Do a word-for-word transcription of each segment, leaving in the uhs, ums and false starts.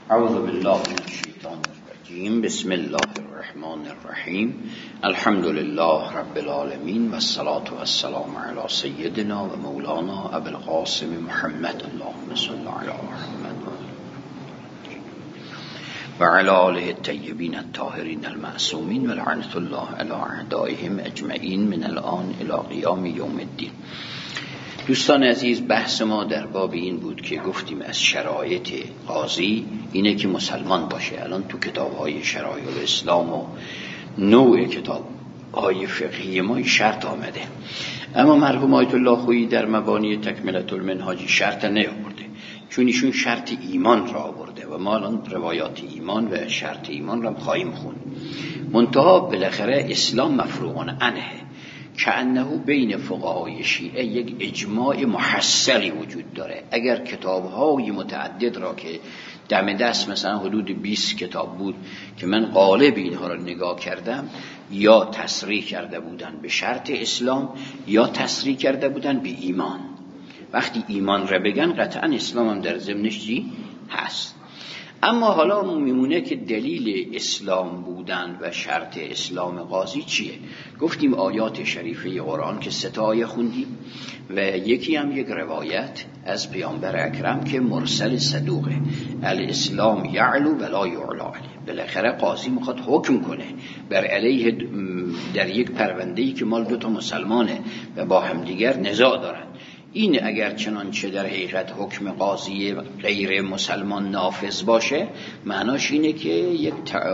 اعوذ بالله من الشیطان الرجیم. بسم الله الرحمن الرحیم. الحمد لله رب العالمین و الصلاة و السلام علی سیدنا و مولانا ابوالقاسم محمد اللهم صل علی محمد و علی آله الطیبین الطاهرین المعصومین و لعنة الله علی اعدائهم اجمعین من الان الی قیام یوم الدین. دوستان عزیز، بحث ما در باب این بود که گفتیم از شرایط قاضی اینه که مسلمان باشه. الان تو کتاب‌های شرایع الاسلام و نوع کتاب‌های فقهی ما این شرط آمده، اما مرحوم آیت الله خویی در مبانی تکملة المنهاج شرط نیاورده، چون ایشون شرط ایمان را آورده و ما الان روایات ایمان و شرط ایمان را خواهیم خوند. منتها بالاخره اسلام مفروغ عنه، کأنه بین فقهای شیعه یک اجماع محصلی وجود داره. اگر کتاب‌های متعدد را که دم دست مثلا حدود بیست کتاب بود که من غالب اینها را نگاه کردم، یا تصریح کرده بودن به شرط اسلام یا تصریح کرده بودن به ایمان. وقتی ایمان را بگن قطعا اسلام هم در ضمنش چی هست. اما حالا میمونه که دلیل اسلام بودن و شرط اسلام قاضی چیه؟ گفتیم آیات شریفه قرآن که سه تا آیه خوندیم و یکی هم یک روایت از پیامبر اکرم که مرسل صدوقه، الاسلام یعلو ولا یعلا علیه. بالاخره قاضی میخواد حکم کنه بر علیه در یک پرونده‌ای که مال دو تا مسلمانه و با همدیگر نزاع دارن. این اگر چنانچه در حقیقت حکم قاضی غیر مسلمان نافذ باشه، معناش اینه که یک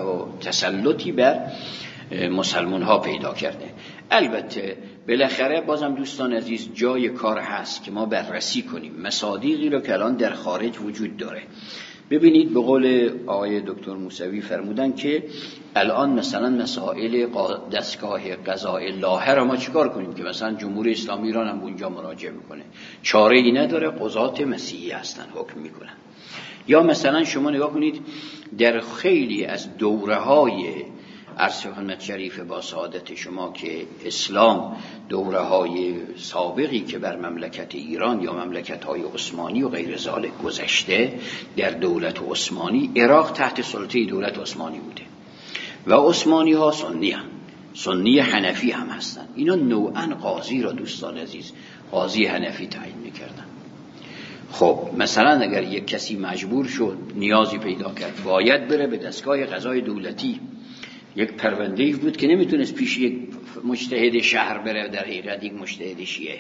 تسلطی بر مسلمان ها پیدا کرده. البته بالاخره بازم دوستان عزیز جای کار هست که ما بررسی کنیم مصادیقی رو که الان در خارج وجود داره. ببینید، به قول آقای دکتر موسوی فرمودن که الان مثلا مسائل دستگاه قضای لاهه را ما چیکار کنیم که مثلا جمهوری اسلامی ایران هم اونجا مراجعه میکنه، چاره ای نداره، قضات مسیحی هستن حکم میکنن. یا مثلا شما نگاه کنید در خیلی از دوره های عرض خدمت شریف با سعادت شما که اسلام دوره های سابقی که بر مملکت ایران یا مملکت های عثمانی و غیر ذالک گذشته، در دولت عثمانی عراق تحت سلطه دولت عثمانی بوده و عثمانی ها سنی هم سنی حنفی هم هستن. اینا نوعا قاضی را دوستان عزیز قاضی حنفی تعیین میکردن. خب مثلا اگر یک کسی مجبور شد نیازی پیدا کرد باید بره به دستگاه قضای دولتی، یک پرونده‌ای بود که نمیتونست پیش یک مجتهد شهر بره، در حقیقت یک مجتهد شیعه.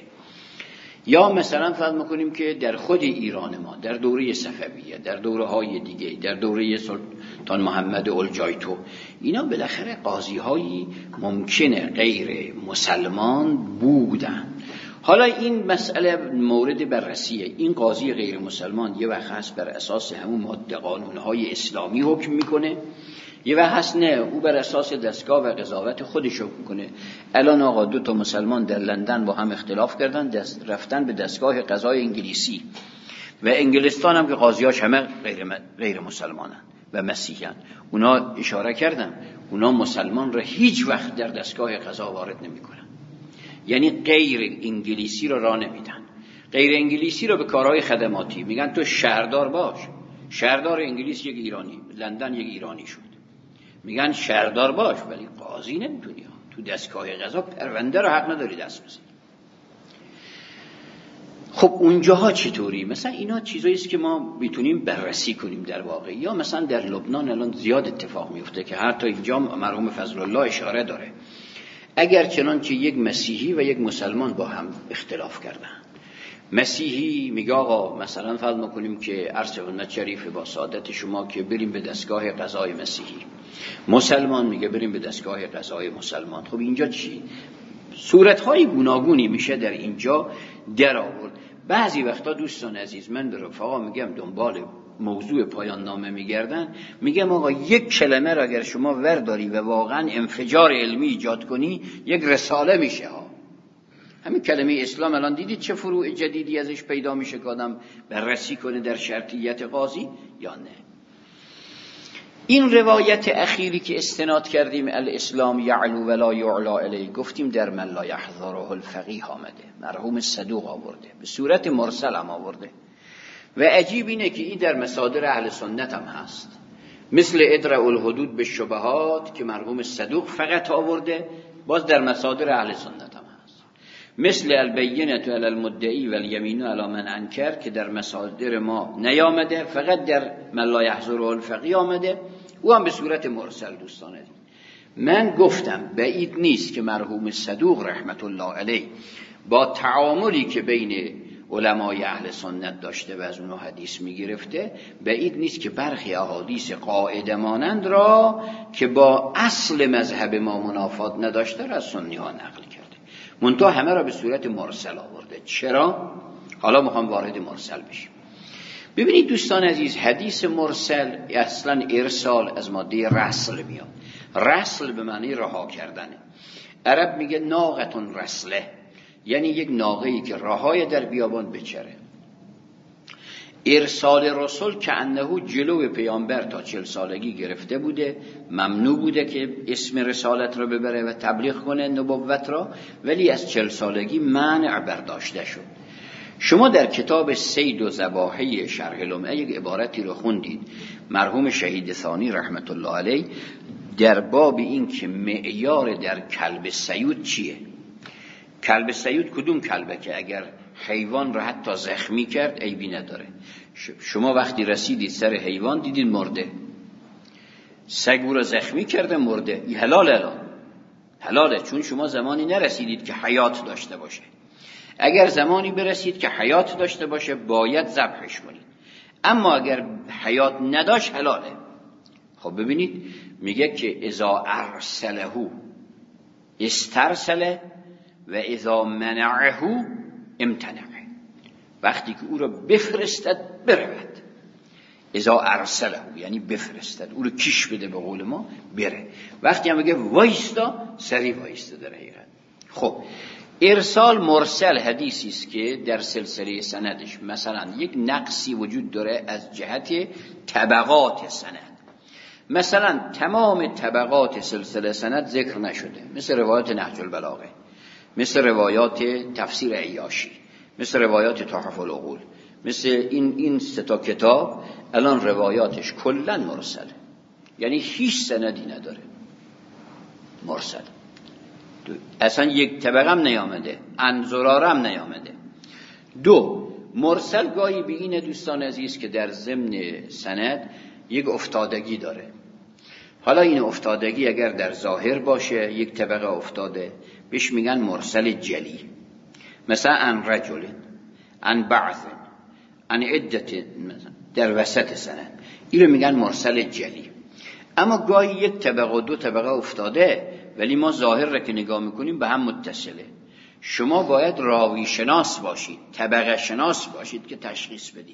یا مثلا فرض میکنیم که در خود ایران ما در دوره صفویه، در دوره های دیگه، در دوره سلطان محمد اولجایتو، اینا بالاخره قاضی هایی ممکنه غیر مسلمان بودن. حالا این مسئله مورد بررسیه. این قاضی غیر مسلمان یه وقت هست بر اساس همون ماده قانونهای اسلامی حکم میکنه، یه وقت هست نه، او بر اساس دستگاه و قضاوت خودش حکم کنه. الان آقا دو تا مسلمان در لندن با هم اختلاف کردن، دست رفتن به دستگاه قضای انگلیسی و انگلستان هم که قاضیاش همه غیر, غیر مسلمانن و مسیحیان. اونا اشاره کردن اونا مسلمان را هیچ وقت در دستگاه قضا وارد نمی کنن، یعنی غیر انگلیسی را راه نمیدن. غیر انگلیسی را به کارهای خدماتی میگن تو شهردار باش. شهردار انگلیس یک ایرانی، لندن یک ایرانی شد، میگن شهردار باش ولی قاضی نمیتونی. تو دستگاه قضا پرونده رو حق نداری دست بزنی. خب اونجاها چطوری؟ مثلا اینا چیزایی است که ما میتونیم بررسی کنیم در واقع. یا مثلا در لبنان الان زیاد اتفاق میفته که حتی اینجا مرحوم فضل الله اشاره داره، اگر چنانچه یک مسیحی و یک مسلمان با هم اختلاف کردن، مسیحی میگه آقا مثلا فرض میکنیم که عرض خدمت شریف با سعادت شما که بریم به دستگاه قضای مسیحی، مسلمان میگه بریم به دستگاه قضای مسلمان. خب اینجا چی؟ صورتهای گوناگونی میشه در اینجا در آورد. بعضی وقتا دوستان عزیز من به رفقا میگم دنبال موضوع پایان نامه میگردن، میگم آقا یک کلمه را اگر شما ورداری و واقعا انفجار علمی ایجاد کنی یک رساله میشه ها. همین کلمه اسلام الان دیدید چه فروع جدیدی ازش پیدا میشه که آدم بررسی کنه در شرطیت قاضی یا نه. این روایت اخیری که استناد کردیم الاسلام یعلو ولا یعلا علیه، گفتیم در من لا یحذره الفقیه آمده، مرحوم صدوق آورده، به صورت مرسل هم آورده و عجیب اینه که این در مصادر اهل سنت هم هست، مثل ادرأ الحدود به شبهات که مرحوم صدوق فقط آورده، باز در مصادر اهل سنت هم هست. مثل البینة علی المدعی و الیمین علی من انکر که در مصادر ما نیامده، فقط در من لا یحضره الفقیه آمده، او هم به صورت مرسل. دوستان عزیز، من گفتم بعید نیست که مرحوم صدوق رحمت الله علیه با تعاملی که بین علمای اهل سنت داشته و از اونها حدیث میگرفته، بعید نیست که برخی احادیث قاعده مانند را که با اصل مذهب ما منافات نداشته را از سنی ها نقل کرده، منتها همه را به صورت مرسل آورده. چرا؟ حالا میخوام وارد مرسل بشیم. ببینید دوستان عزیز، حدیث مرسل اصلا ارسال از ماده رسل میاد. رسل به معنی رها کردنه. عرب میگه ناقتون رسله، یعنی یک ناقه‌ای که رهای در بیابان بچره. ارسال رسول که انه جلو پیامبر تا چل سالگی گرفته بوده، ممنوع بوده که اسم رسالت را ببره و تبلیغ کنه نبوت را، ولی از چل سالگی منع برداشته شد. شما در کتاب سید و ذباحه شرح لمعه یک عبارتی رو خوندید، مرحوم شهید ثانی رحمت الله علیه در باب این که معیار در کلب سیود چیه. کلب سیود کدوم کلبه که اگر حیوان را حتی زخمی کرد عیبی نداره. شما وقتی رسیدید سر حیوان دیدید مرده، سگ او را زخمی کرده مرده، این حلاله الان حلاله، چون شما زمانی نرسیدید که حیات داشته باشه. اگر زمانی برسید که حیات داشته باشه باید ذبحش کنید، اما اگر حیات نداشت حلاله. خب ببینید میگه که اذا ارسله استرسله و اذا منعه امتنعه، وقتی که او را بفرستد برود. اذا ارسله یعنی بفرستد، او را کش بده به قول ما بره. وقتی هم بگه وایستا سریع وایستا در حقیقت. خب ارسال مرسل حدیثی است که در سلسله سندش مثلا یک نقصی وجود داره از جهت طبقات سند، مثلا تمام طبقات سلسله سند ذکر نشده، مثل روایات نهج البلاغه، مثل روایات تفسیر عیاشی، مثل روایات تحف العقول، مثل این این سه تا کتاب الان روایاتش کلا مرسله، یعنی هیچ سندی نداره، مرسل. اصلا یک طبقه هم نیامده، انزراره هم نیامده. دو، مرسل گاهی به این دوستان عزیز که در ضمن سند یک افتادگی داره. حالا این افتادگی اگر در ظاهر باشه یک طبقه افتاده، بهش میگن مرسل جلی، مثلا ان رجل، ان بعث، ان عدت، در وسط سند، این رو میگن مرسل جلی. اما گاهی یک طبقه و دو طبقه افتاده ولی ما ظاهر را که نگاه میکنیم به هم متصله. شما باید راوی شناس باشید، طبقه شناس باشید که تشخیص بدید.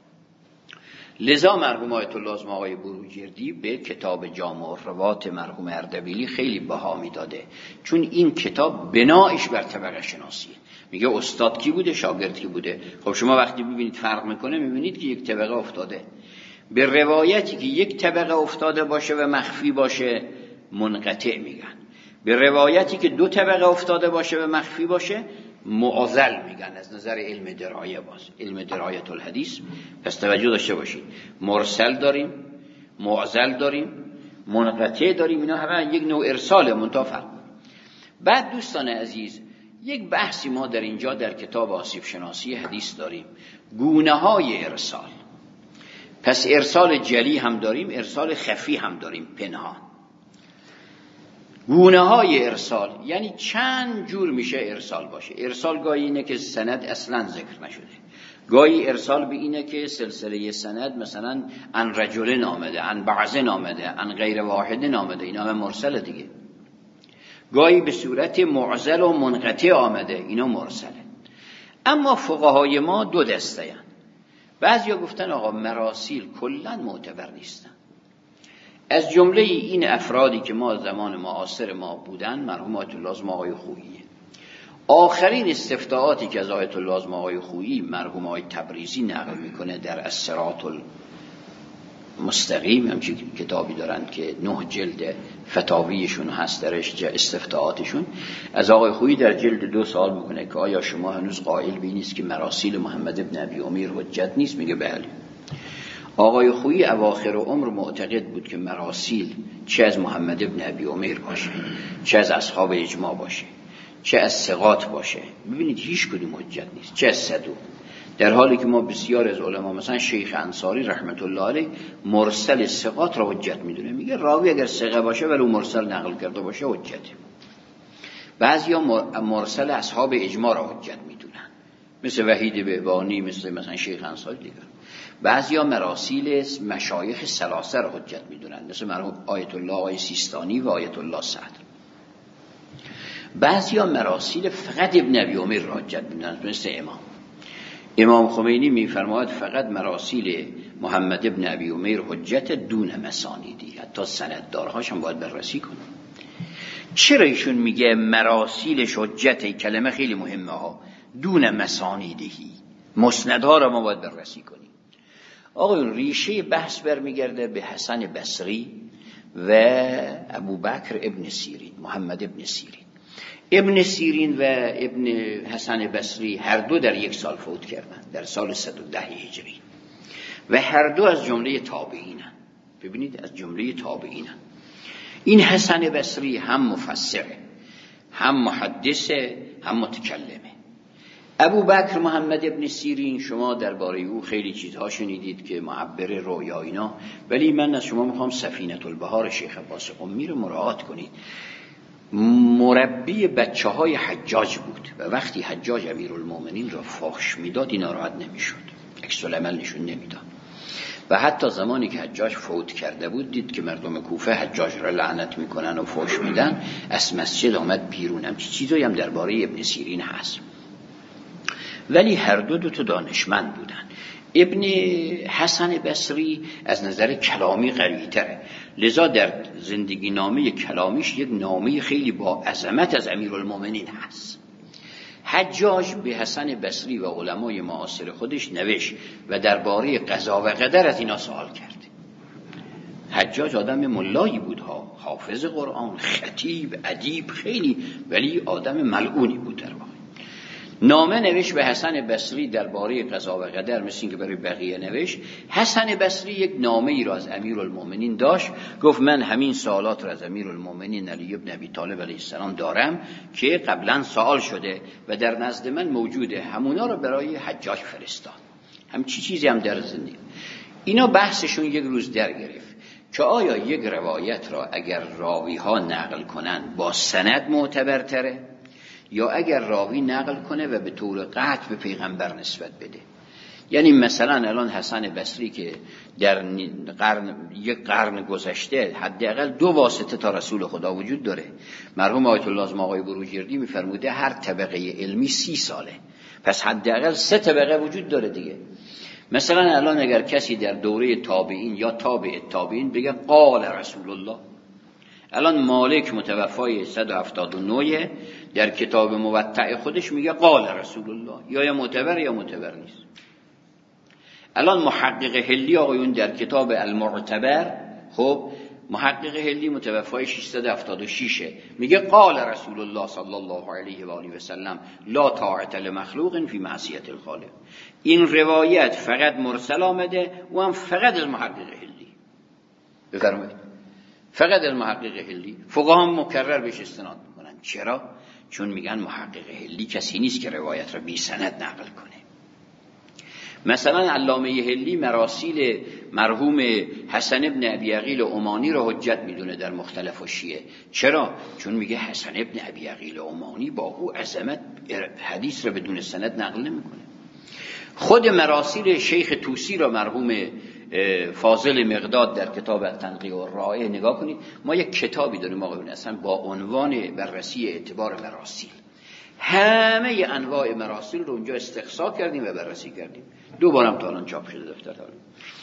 لذا مرحوم آیت الله اعظم آقای بروجردی به کتاب جامع الروات مرحوم اردبیلی خیلی بها میداده، چون این کتاب بنایش بر طبقه شناسیه. میگه استاد کی بوده، شاگرد کی بوده. خب شما وقتی ببینید فرق میکنه، میبینید که یک طبقه افتاده. به روایتی که یک طبقه افتاده باشه و مخفی باشه منقطع میگن، به روایتی که دو طبقه افتاده باشه و مخفی باشه معضل میگن از نظر علم درایه. باز علم درایت الحدیث. پس توجه داشته باشید، مرسل داریم، معضل داریم، منقطع داریم، اینا همه یک نوع ارسال منتفع. بعد دوستان عزیز یک بحثی ما در اینجا در کتاب آسیب شناسی حدیث داریم، گونه های ارسال. پس ارسال جلی هم داریم، ارسال خفی هم داریم، پنهان. گونه های ارسال یعنی چند جور میشه ارسال باشه. ارسال گاهی اینه که سند اصلا ذکر نشده، گاهی ارسال به اینه که سلسله سند مثلا ان رجل نامده، ان بعض نامده، ان غیر واحد نامده، اینا هم مرسل دیگه. گاهی به صورت معضل و منقطع آمده، اینا مرسله. اما فقهای ما دو دسته هستند. بعضیا گفتن آقا مراسیل کلا معتبر نیستن. از جمله این افرادی که ما زمان معاصر ما بودن مرحوم آیت الله اعظم آقای خوییه. آخرین استفتاءاتی که از آیت الله اعظم آقای خویی مرحوم آقای تبریزی نقل میکنه در الصراط مستقیم همچین کتابی دارن که نه جلد فتاویشون هست درش استفتاءاتشون. از آقای خویی در جلد دو سوال میکنه که آیا شما هنوز قائل بی نیست که مراسیل محمد ابن ابی امیر حجت نیست؟ میگه بله. آقای خویی اواخر عمر معتقد بود که مراسیل چه از محمد ابن ابی امیر باشه، چه از اصحاب اجماع باشه، چه از ثقات باشه، ببینید هیچ کدوم حجت نیست، چه از صدوق. در حالی که ما بسیار از علما مثلا شیخ انصاری رحمت الله علیه مرسل ثقات را حجت میدونه، میگه راوی اگر ثقه باشه ولو مرسل نقل کرده باشه حجته. بعضیا مرسل اصحاب اجماع را حجت میدونن مثل وحید بهبانی، مثل مثلا شیخ انصاری دیگر. بعضیا مراسیل مشایخ ثلاثه را حجت میدونن مثل مرحوم آیت الله آقای سیستانی و آیت الله صدر. بعضیا مراسیل فقط ابن ابی امیر را حجت میدونن مثل امام امام خمینی میفرماید فقط مراسیل محمد ابن ابی امیر حجت دون مسانیدی، حتی سنددارهاش هم باید بررسی کنیم. چرا ایشون میگه مراسیلش حجت؟ کلمه خیلی مهمه ها، دون مسانیدی، مسندها را ما باید بررسی کنیم. آقایون ریشه بحث برمیگرده به حسن بصری و ابوبکر ابن سیرین، محمد ابن سیرین. ابن سیرین و ابن حسن بصری هر دو در یک سال فوت کردند، در سال صد و ده هجری، و هر دو از جمله تابعینن. ببینید از جمله تابعینن. این حسن بصری هم مفسره، هم محدثه، هم متکلمه. ابوبکر محمد ابن سیرین شما درباره او خیلی چیزها شنیدید که معبر رویا اینا، ولی من از شما میخوام سفینة البحار شیخ عباس قمی رو مراعات کنید. مربی بچه های حجاج بود و وقتی حجاج امیرالمومنین را فحش میداد این ناراحت نمیشد، عکس العمل نشون نمیداد. و حتی زمانی که حجاج فوت کرده بود دید که مردم کوفه حجاج را لعنت میکنن و فحش میدن، از مسجد آمد بیرون. هم چیزایی هم درباره ابن سیرین هست، ولی هر دو دو تا دانشمند بودن. ابن حسن بصری از نظر کلامی قوی تره، لذا در زندگی نامه کلامیش یک نامه خیلی با عظمت از امیرالمومنین هست. حجاج به حسن بصری و علمای معاصر خودش نوشت و درباره قضا و قدر از اینا سوال کرد. حجاج آدم ملایی بود ها، حافظ قرآن، خطیب، ادیب خیلی، ولی آدم ملعونی بود در واقع. نامه نوشت به حسن بصری درباره قضا و قدر، مثل اینکه برای بقیه نوشت. حسن بصری یک نامه ای را از امیرالمومنین داشت، گفت من همین سوالات را از امیرالمومنین علی ابن ابی طالب علیه السلام دارم که قبلا سوال شده و در نزد من موجوده، همونا را برای حجاج فرستاد. هم چی چیزی هم در زندگی اینا بحثشون یک روز در گرفت که آیا یک روایت را اگر راوی ها نقل کنن با سند معتبرتره یا اگر راوی نقل کنه و به طور قطع به پیغمبر نسبت بده. یعنی مثلا الان حسن بصری که در قرن یک قرن گذشته حداقل دو واسطه تا رسول خدا وجود داره. مرحوم آیت الله اعظم آقای بروجردی میفرموده هر طبقه علمی سی ساله، پس حداقل سه طبقه وجود داره دیگه. مثلا الان اگر کسی در دوره تابعین یا تابع تابعین بگه قال رسول الله، الان مالک متوفای صد و هفتاد و نه در کتاب موطأ خودش میگه قال رسول الله، یا یا معتبر یا معتبر نیست. الان محقق هلی آقایون در کتاب المعتبر، خب محقق هلی متوفای ششصد و هفتاد و شش میگه قال رسول الله صلی الله علیه و آله و سلم لا طاعت لمخلوق فی معصیت الخالق. این روایت فقط مرسل آمده و هم فقط از محقق هلی. بفرمایید فقط از محقق هلی. فقها هم مکرر بهش استناد میکنن. چرا؟ چون میگن محقق هلی کسی نیست که روایت را بی سند نقل کنه. مثلا علامه هلی مراسیل مرحوم حسن ابن ابی عقیل عمانی را حجت میدونه در مختلف شیعه. چرا؟ چون میگه حسن ابن ابی عقیل عمانی با او عظمت حدیث را بدون سند نقل نمیکنه. خود مراسیل شیخ طوسی را مرحوم فاضل مقداد در کتاب تنقیح الرائع نگاه کنید. ما یک کتابی داریم آقایون اصلا با عنوان بررسی اعتبار مراسیل، همه انواع مراسیل رو اونجا استقصا کردیم و بررسی کردیم. دو بارم تا الان چاپ شده دفتر داریم.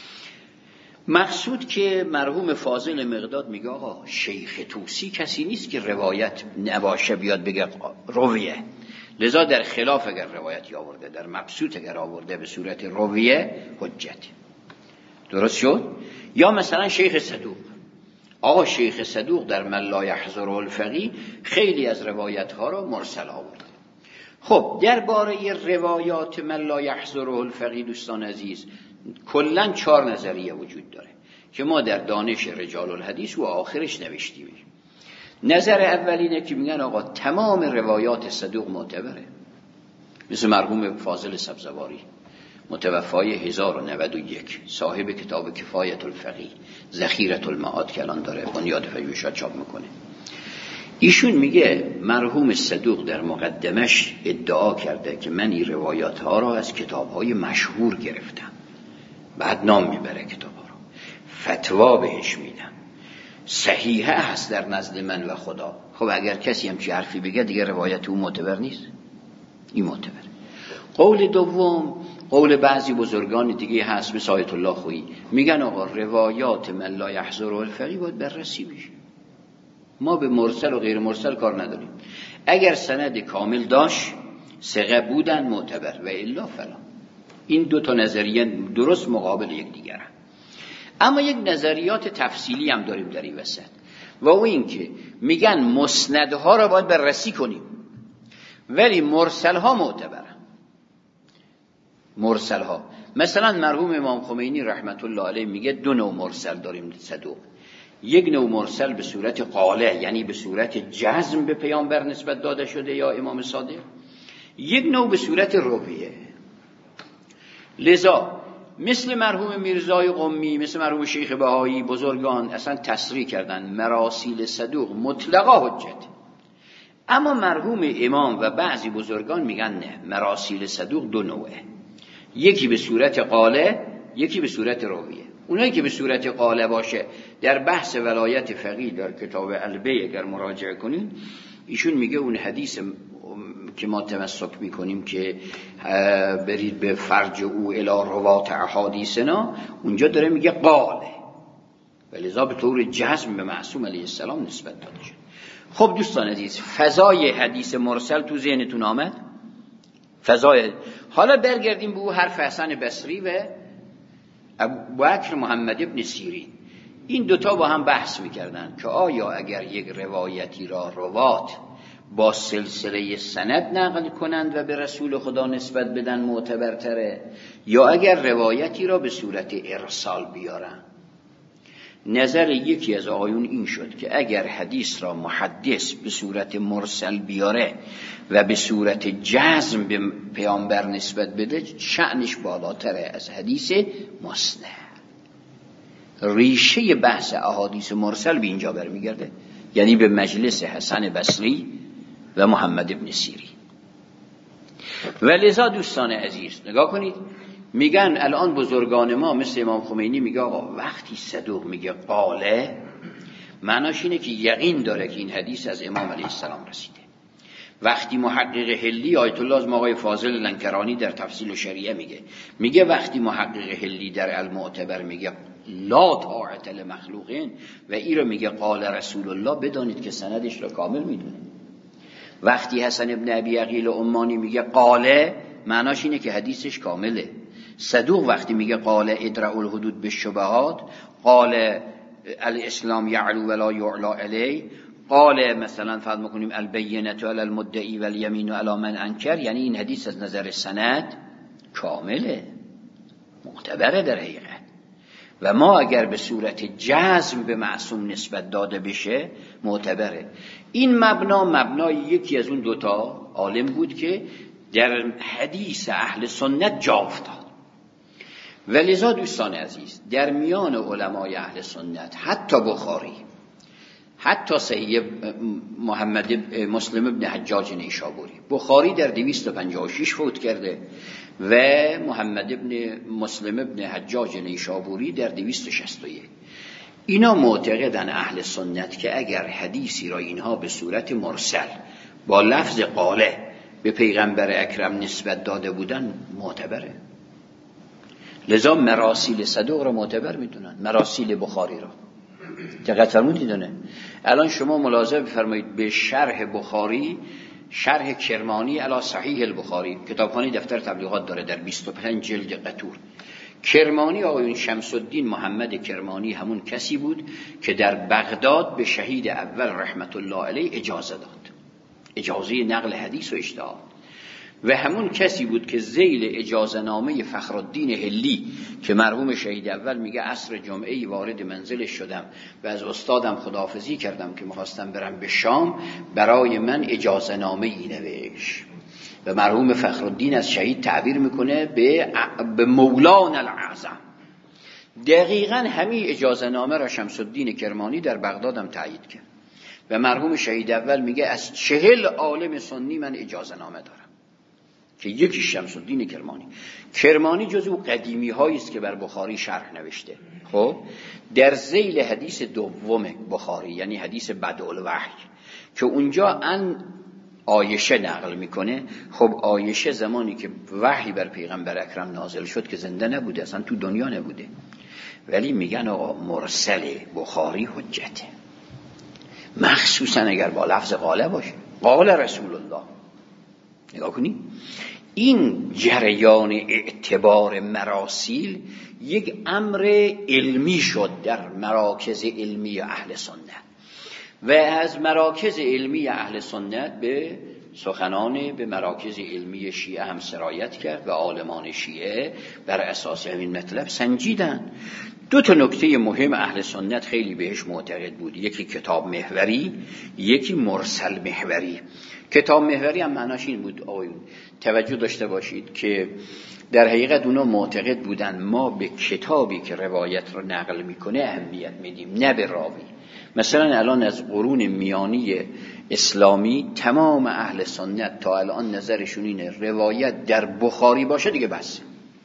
مقصود که مرحوم فاضل مقداد میگه آقا شیخ طوسی کسی نیست که روایت نباشه بیاد بگه رویه، لذا در خلاف اگر روایتی آورده، در مبسوط اگر آورده به صورت رویه حجت. درست شد؟ یا مثلا شیخ صدوق، آقا شیخ صدوق در من لا یحضره الفقیه خیلی از روایت ها را مرسل آورد. خب درباره روایات من لا یحضره الفقیه دوستان عزیز کلا چهار نظریه وجود داره که ما در دانش رجال الحدیث و آخرش نوشتیم. نظر اول اینه که میگن آقا تمام روایات صدوق معتبره، مثل مرحوم فاضل سبزواری متوفای هزار و نود و یک صاحب کتاب کفایت الفقیه ذخیرة المعاد که الان داره بنیاد پژوهشات چاپ میکنه. ایشون میگه مرحوم صدوق در مقدمش ادعا کرده که من این روایات ها را از کتاب های مشهور گرفتم، بعد نام میبره کتاب ها را، فتوا بهش میدم، صحیحه هست در نزد من و خدا. خب اگر کسی هم چی حرفی بگه دیگه روایت اون معتبر نیست، این معتبر. قول دوم قول بعضی بزرگان دیگه هست مثل آیت الله خویی، میگن آقا روایات من لا یحضره الفقیه باید بررسی بشه، ما به مرسل و غیر مرسل کار نداریم، اگر سند کامل داشت ثقه بودن معتبر و الا فلا. این دو تا نظریه درست مقابل یک دیگرن. اما یک نظریات تفصیلی هم داریم در این وسط و او این که میگن مسندها را باید بررسی کنیم ولی مرسلها معتبرن. مرسلها مثلا مرحوم امام خمینی رحمت الله علیه میگه دو نوع مرسل داریم صدوق، یک نوع مرسل به صورت قاله یعنی به صورت جزم به پیامبر نسبت داده شده یا امام صادق، یک نوع به صورت رویه. لذا مثل مرحوم میرزای قمی، مثل مرحوم شیخ بهایی، بزرگان اصلا تصریح کردن مراسیل صدوق مطلقا حجت. اما مرحوم امام و بعضی بزرگان میگن نه، مراسیل صدوق دو نوعه، یکی به صورت قاله یکی به صورت رویه. اونایی که به صورت قاله باشه در بحث ولایت فقیه در کتاب البیع اگر مراجعه کنید ایشون میگه اون حدیث که ما تمسک میکنیم که برید به فرج او الی روات احادیثنا، اونجا داره میگه قاله و لذا به طور جزم به معصوم علیه السلام نسبت داده شد. خب دوستان عزیز فضای حدیث مرسل تو ذهنتون آمد؟ فضای حالا برگردیم به حرف حسن بصری و ابوبکر محمد ابن سیرین. این دوتا با هم بحث میکردن که آیا اگر یک روایتی را روات با سلسله سند نقل کنند و به رسول خدا نسبت بدن معتبرتره یا اگر روایتی را به صورت ارسال بیارن. نظر یکی از آقایون این شد که اگر حدیث را محدث به صورت مرسل بیاره و به صورت جزم به پیامبر نسبت بده شأنش بالاتره از حدیث مسند. ریشه بحث احادیث مرسل به اینجا برمیگرده، یعنی به مجلس حسن بصری و محمد ابن سیرین. و لذا دوستان عزیز نگاه کنید، میگن الان بزرگان ما مثل امام خمینی میگه آقا وقتی صدوق میگه قاله معناش اینه که یقین داره که این حدیث از امام علیه السلام رسیده. وقتی محقق حلی آیت الله از آقای فاضل لنکرانی در تفصیل شریعه میگه میگه وقتی محقق حلی در المعتبر میگه لا طاعت لمخلوقین و این رو میگه قال رسول الله، بدانید که سندش رو کامل میدونه. وقتی حسن ابن ابی عقیل عمانی میگه قاله معناش اینه که حدیثش کامله. صدوق وقتی میگه قال ادرعوا الحدود بالشبهات، قال الاسلام یعلو ولا یعلا علی، قال مثلا فرض میکنیم البینه علی المدعی والیمین علی من انکر، یعنی این حدیث از نظر سند کامله، معتبره در حقیقت. و ما اگر به صورت جزم به معصوم نسبت داده بشه معتبره. این مبنا مبنای یکی از اون دوتا عالم بود که در حدیث اهل سنت جا افتاد. ولذا دوستان عزیز در میان علمای اهل سنت حتی بخاری، حتی صحیح محمد مسلم ابن حجاج نیشابوری، بخاری در دویست و پنجاه و شش فوت کرده و محمد ابن مسلم ابن حجاج نیشابوری در دویست و شصت و یک. اینا معتقدن اهل سنت که اگر حدیثی را اینها به صورت مرسل با لفظ قاله به پیغمبر اکرم نسبت داده بودن معتبره. لذا مراسیل صدوق را معتبر میدونن، مراسیل بخاری را. دقت فرمودید نه؟ الان شما ملاحظه بفرمایید به شرح بخاری، شرح کرمانی علی صحیح البخاری، کتابخانه دفتر تبلیغات داره در بیست و پنج جلد قطور، کرمانی، آقایون شمس الدین محمد کرمانی همون کسی بود که در بغداد به شهید اول رحمت الله علیه اجازه داد، اجازه نقل حدیث و اجتهاد، و همون کسی بود که ذیل اجازه نامه فخرالدین هلی که مرحوم شهید اول میگه عصر جمعه‌ای وارد منزلش شدم و از استادم خداحافظی کردم که میخواستم برم به شام، برای من اجازه نامه‌ای نوشت. و مرحوم فخرالدین از شهید تعبیر میکنه به به مولانا الاعظم. دقیقاً همین اجازه نامه را شمس الدین کرمانی در بغداد هم تایید کرد و مرحوم شهید اول میگه از چهل عالم سنی من اجازه نامه دارم که یکی شمس الدین کرمانی. کرمانی جزو قدیمی هایی است که بر بخاری شرح نوشته. خب در ذیل حدیث دوم بخاری، یعنی حدیث بدء الوحی، که اونجا ان عایشه نقل میکنه. خب عایشه زمانی که وحی بر پیغمبر اکرم نازل شد که زنده نبوده، اصلا تو دنیا نبوده، ولی میگن آقا مرسل بخاری حجته، مخصوصا اگر با لفظ قاله باشه، قال رسول الله. نگاه کنی این جریان اعتبار مراسیل یک امر علمی شد در مراکز علمی اهل سنت، و از مراکز علمی اهل سنت به سخنان به مراکز علمی شیعه هم سرایت کرد و عالمان شیعه بر اساس همین مطلب سنجیدن. دو تا نکته مهم اهل سنت خیلی بهش معتقد بود، یکی کتاب محوری، یکی مرسل محوری. کتاب محوری هم معناش این بود آقایون، توجه داشته باشید که در حقیقت اونا معتقد بودن ما به کتابی که روایت رو نقل میکنه اهمیت میدیم، نه به راوی. مثلا الان از قرون میانی اسلامی تمام اهل سنت تا الان نظرشون اینه روایت در بخاری باشه دیگه بس،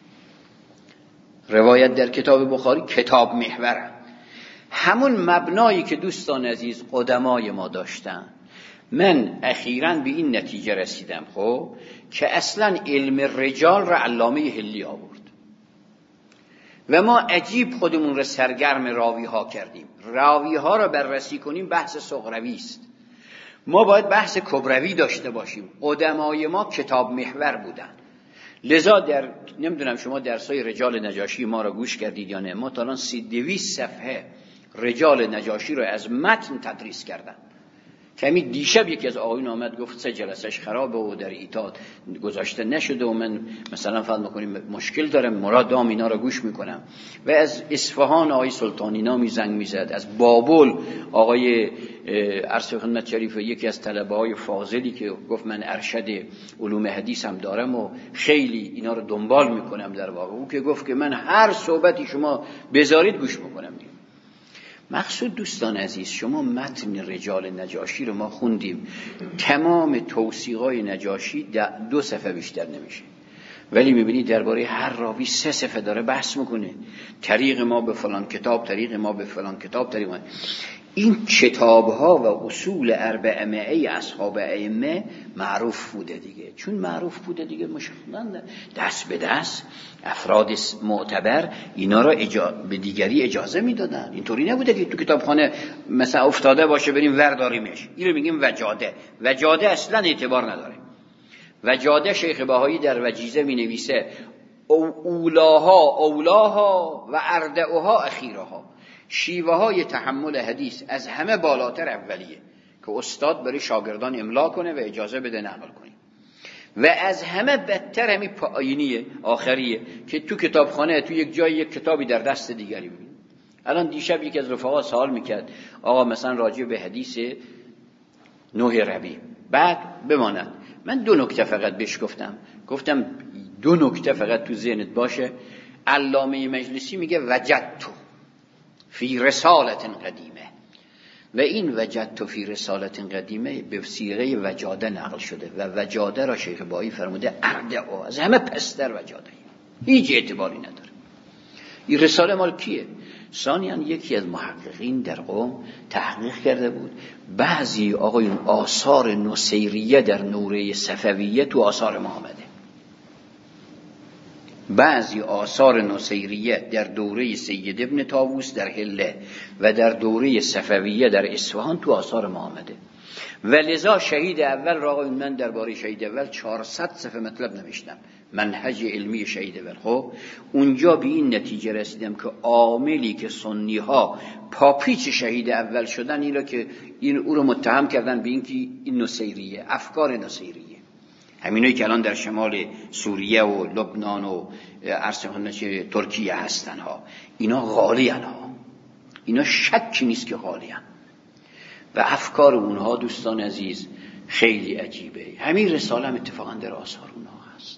روایت در کتاب بخاری کتاب محوره. همون مبنایی که دوستان عزیز قدمای ما داشتن، من اخیراً به این نتیجه رسیدم خب که اصلاً علم رجال را علامه هلی آورد و ما عجیب خودمون را سرگرم راوی ها کردیم. راوی ها را بررسی کنیم بحث صغروی است، ما باید بحث کبروی داشته باشیم. قدمای ما کتاب محور بودن، لذا در نمیدونم شما درسای رجال نجاشی ما را گوش کردید یا نه، ما تا الان سی دویست صفحه رجال نجاشی را از متن تدریس کردن. کمی دیشب یکی از آقایون آمد گفت سه جلسش خرابه و در ایتاد گذاشته نشده و من مثلا فرض می‌کنیم مشکل دارم، مراد دام اینا رو گوش میکنم. و از اصفهان آقای سلطانی نامی زنگ میزد، از بابل آقای عرض خدمت شریف یکی از طلبه های فاضلی که گفت من ارشد علوم حدیث هم دارم و خیلی اینا رو دنبال میکنم، در واقع او که گفت که من هر صحبتی شما بذارید گوش میکنم. مقصود دوستان عزیز، شما متن رجال نجاشی رو ما خوندیم، تمام توثیقای نجاشی دو صفحه بیشتر نمیشه، ولی میبینید درباره هر راوی سه صفحه داره بحث میکنه، طریق ما به فلان کتاب، طریق ما به فلان کتاب، طریق ما. این کتاب ها و اصول اربعمائه اصحاب ائمه معروف بوده دیگه، چون معروف بوده دیگه مشخصاً دست به دست افراد معتبر اینا را اجا... به دیگری اجازه میدادن. اینطوری نبوده که تو کتابخانه مثلا افتاده باشه بریم ورداریمش. اینو میگیم وجاده. وجاده اصلا اعتبار نداره. وجاده شیخ بهایی در وجیزه می نویسه اولاها اولاها و اردعها اخیرها، شیوه های تحمل حدیث از همه بالاتر اولیه که استاد برای شاگردان املا کنه و اجازه بده نقل کنه، و از همه بدتر همین پایینیه آخریه که تو کتابخانه تو یک جای یک کتابی در دست دیگری ببین. الان دیشب یک از رفقا سوال میکرد آقا مثلا راجع به حدیث نوح ربی، بعد بماند من دو نکته فقط بهش گفتم گفتم دو نکته فقط تو ذهنت باشه. علامه مجلسی میگه وجدت فی رسالت قدیمه، و این وجدت فی رسالت قدیمه به صیغه وجاده نقل شده و وجاده را شیخ بهایی فرموده اردعو، از همه پستر وجاده، هیچ اعتباری نداره. این رساله مال کیه؟ ثانیاً یکی از محققین در قم تحقیق کرده بود بعضی آقایون آثار نصیریه در نوره صفویه تو آثار ما آمده، بعضی آثار نصیریه در دوره سید ابن طاووس در حله و در دوره صفویه در اصفهان تو آثار ما آمده. و لذا شهید اول را آقایون من درباره شهید اول چهارصد صفحه مطلب نوشتم، منهج علمی شهید اول. خب اونجا به این نتیجه رسیدم که عاملی که سنی ها پاپیچ شهید اول شدن این را که این او رو متهم کردن به اینکه این نصیریه، افکار نصیریه، همینایی که الان در شمال سوریه و لبنان و ارسنال ترکیه هستن ها، اینا غالیان ها، اینا شکی نیست که غالیان و افکار اونها دوستان عزیز خیلی عجیبه. همین رساله هم اتفاقا در آثار اونها هست.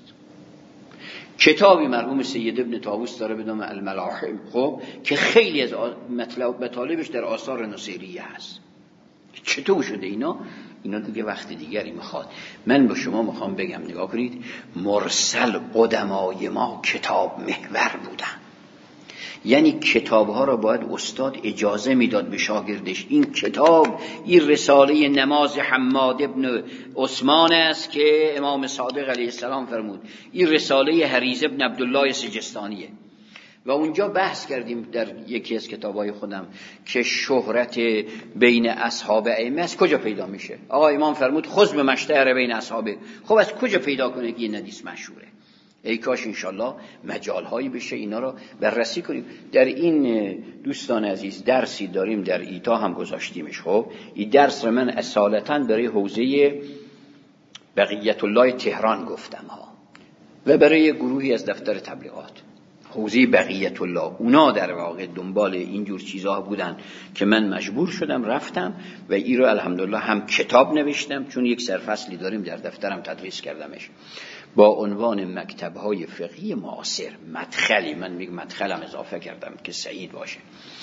کتابی مرحوم سید ابن طاووس داره به نام الملاحم، خب که خیلی از مطلب مطالبش در آثار نصیریه هست. چطور شده اینا؟ اینا دیگه وقت دیگری میخواد. من با شما میخوام بگم نگاه کنید، مرسل قدمای ما کتاب محور بودن، یعنی کتاب ها را باید استاد اجازه میداد به شاگردش. این کتاب این رساله نماز حماد ابن عثمان است که امام صادق علیه السلام فرمود، این رساله حریز ابن عبدالله سجستانیه و اونجا بحث کردیم در یکی از کتابای خودم که شهرت بین اصحاب ائمه از کجا پیدا میشه. آقا امام فرمود خذ بمشتهر بین اصحابه. خب از کجا پیدا کنه که این حدیث مشهوره؟ ای کاش انشالله مجالهایی بشه اینا رو بررسی کنیم. در این دوستان عزیز درسی داریم در ایتا هم گذاشتیمش. خب این درس رو من اصالتاً برای حوزه بقیت الله تهران گفتم ها و برای گروهی از دفتر تبلیغات حوزه بقیت الله، اونا در واقع دنبال اینجور چیزها بودن که من مجبور شدم رفتم و این رو الحمدلله هم کتاب نوشتم، چون یک سرفصلی داریم در دفترم تدریس کردمش با عنوان مکتب‌های فقهی معاصر. مدخلی، من میگم مدخلم اضافه کردم که سعید باشه.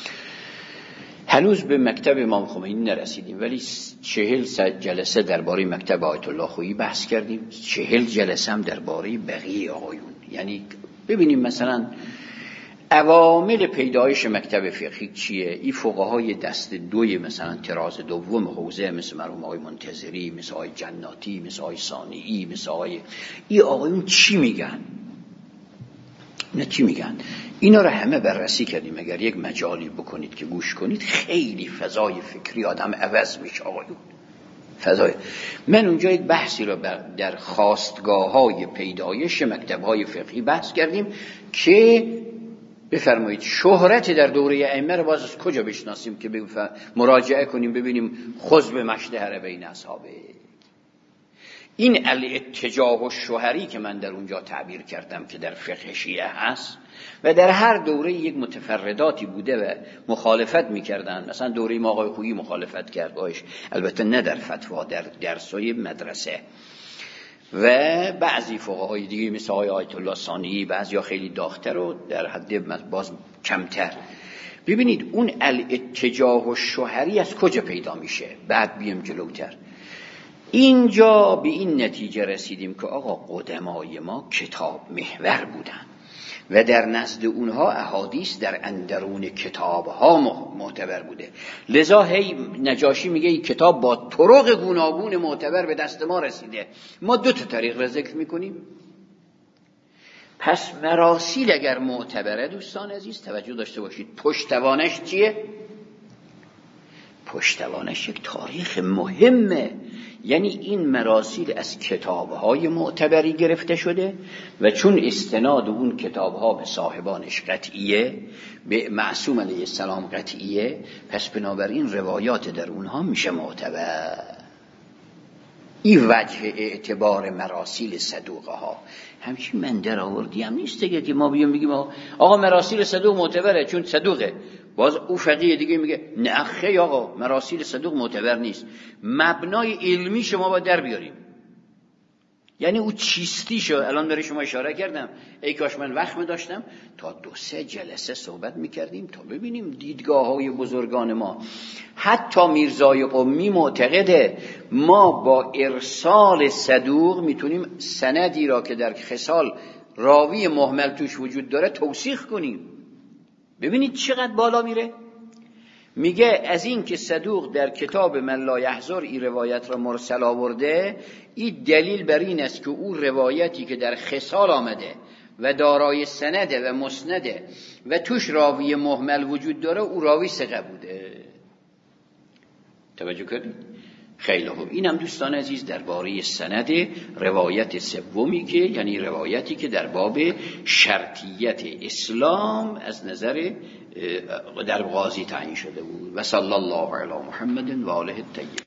هنوز به مکتب امام خمینی نرسیدیم ولی چهل جلسه درباره مکتب آیت الله خویی بحث کردیم، چهل جلسه هم درباره بقیه آقایون. یعنی ببینیم مثلا عوامل پیدایش مکتب فقهی چیه. این فقهای دست دوی مثلا تراز دوم حوزه مثل مرحوم آقای منتظری، مثل آقای جناتی، مثل آقای صانعی، مثل آقای این آقایون چی میگن، نه چی میگن، اینا رو همه بررسی کردیم. اگر یک مجالی بکنید که گوش کنید خیلی فضای فکری آدم عوض میشه آقایون. فضای من اونجا یک بحثی رو در خواستگاه‌های پیدایش مکتب‌های فقهی بحث کردیم که بفرمایید شهرت در دوره ائمه رو باز از کجا بشناسیم که مراجعه کنیم ببینیم خذ بمشتهر بین اصحابه. این الاتجاه الشهری که من در اونجا تعبیر کردم که در فقه شیعه هست و در هر دوره یک متفرداتی بوده و مخالفت میکردن. مثلا دوره ما آقای خویی مخالفت کرد باش، البته نه در فتوا، در درسای مدرسه. و بعضی فقهای دیگه مثل آقای آیت الله ثانی، بعضی ها خیلی داغ‌تر و در حد باز کمتر. ببینید اون الاتجاه الشهری از کجا پیدا میشه. بعد بیم جلوتر اینجا به این نتیجه رسیدیم که آقا قدمای ما کتاب محور بودن و در نزد اونها احادیث در اندرون کتابها معتبر بوده. لذا هی نجاشی میگه این کتاب با طرق گوناگون معتبر به دست ما رسیده. ما دو تا طریق را ذکر میکنیم. پس مراسیل اگر معتبره دوستان عزیز توجه داشته باشید پشتوانش چیه؟ پشتوانش یک تاریخ مهمه. یعنی این مراسیل از کتابهای معتبری گرفته شده و چون استناد اون کتابها به صاحبانش قطعیه، به معصوم علیه السلام قطعیه، پس بنابراین روایات در اونها میشه معتبر. این وجه اعتبار مراسیل صدوقه ها. همچین من در آوردی هم نیست دیگه که ما بیام بگیم آقا مراسیل صدوق معتبره چون صدوقه. باز او فقیه دیگه میگه نه خیلی آقا مراسیل صدوق معتبر نیست. مبنای علمی شما باید در بیاریم. یعنی او چیستی شو الان برای شما اشاره کردم. ای کاش من وقت می داشتم تا دو سه جلسه صحبت میکردیم تا ببینیم دیدگاه های بزرگان ما. حتی میرزای قمی معتقده ما با ارسال صدوق میتونیم سندی را که در خصال راوی مهمل توش وجود داره توثیق کنیم. ببینید چقدر بالا میره. میگه از این که صدوق در کتاب من لا یحضر این روایت را مرسل آورده، این دلیل بر این است که او روایتی که در خصال آمده و دارای سنده و مسنده و توش راوی مهمل وجود داره او راوی ثقه بوده. توجه کردید؟ خیلی خوب. اینم دوستان عزیز درباره سند روایت سومی که یعنی روایتی که در باب شرطیت اسلام از نظر در قاضی تعیین شده بود. و صلی الله علی محمد و آله الطیبین.